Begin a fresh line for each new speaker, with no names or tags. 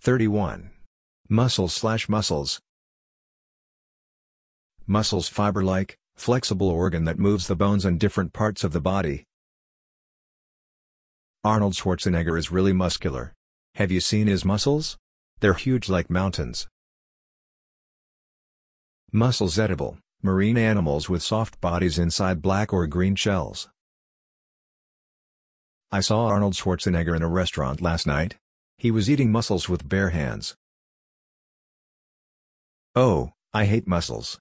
31. Muscles/muscles. Muscles, fiber-like, flexible organ that moves the bones and different parts of the body. Arnold Schwarzenegger is really muscular. Have you seen his muscles? They're huge like mountains. Mussels, edible, marine animals with soft bodies inside black or green shells. I saw Arnold Schwarzenegger in a restaurant last night. He was eating mussels with bare hands. Oh, I hate mussels.